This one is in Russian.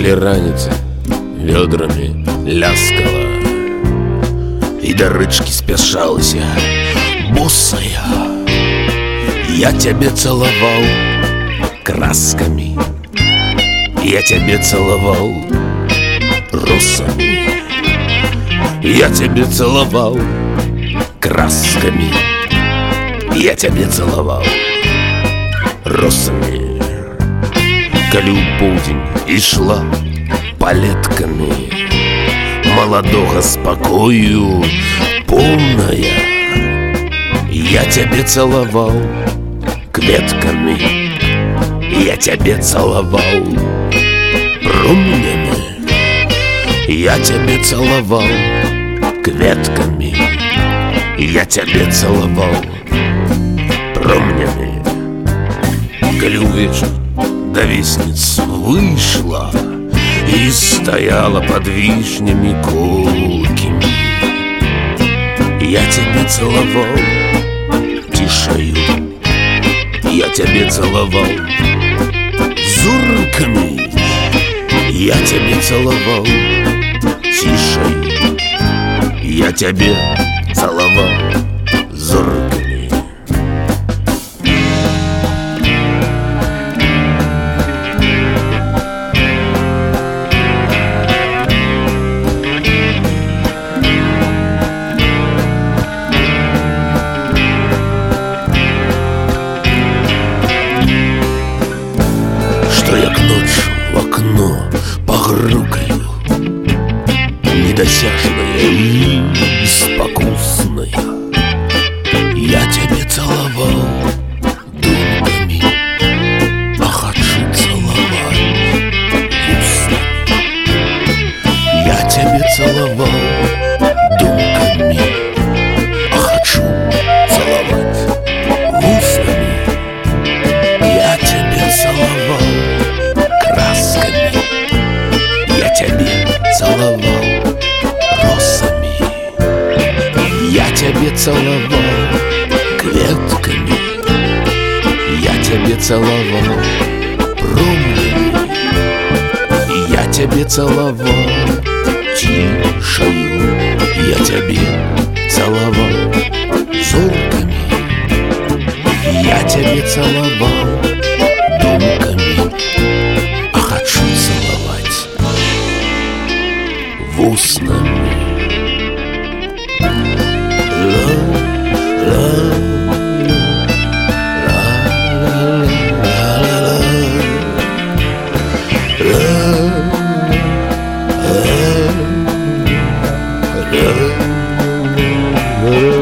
Звенели раницы, ведрами ляскала, и до рычки спешалася босая. Я тебе целовал красками, я тебе целовал росами, я тебе целовал красками, я тебе целовал росами. Калі ў поўдзень ішла палеткамі маладога спакою поўная, я тебе целовал клетками, я тебе целовал промнями, я тебе целовал клетками, я тебе целовал промнями. Калі ўвечар да весниц вышла и стояла под вишнями колкими, я тебе целовал тишею, я тебе целовал зурками, я тебе целовал тишею, я тебе целовал зурками. В окно погрукаю, недосяжная и беспокусная. Я тебе целовал думками, а хочу целовать устами. Я тебе целовал думками, а хочу целовать устами. Я тебе целовал красками, я тебе целовал росами, я тебе целовал клетками, я тебе целовал промнями, я тебе целовал тишею, я тебе целовал зорками, я тебе целовал думками, а хочу целовать вуснами. La